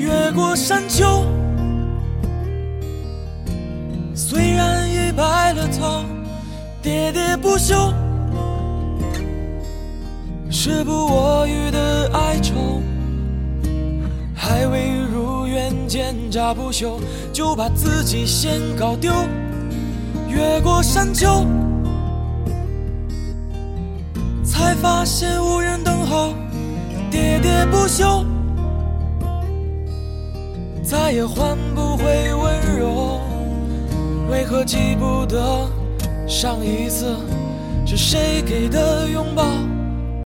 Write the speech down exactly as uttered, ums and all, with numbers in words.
越过山丘。虽然已白了头，喋喋不休，时不我予的哀愁，还未如愿见诈不休，就把自己先搞丢。越过山丘，才发现无人等候，喋喋不休，再也换不回温柔。为何记不得上一次是谁给的拥抱？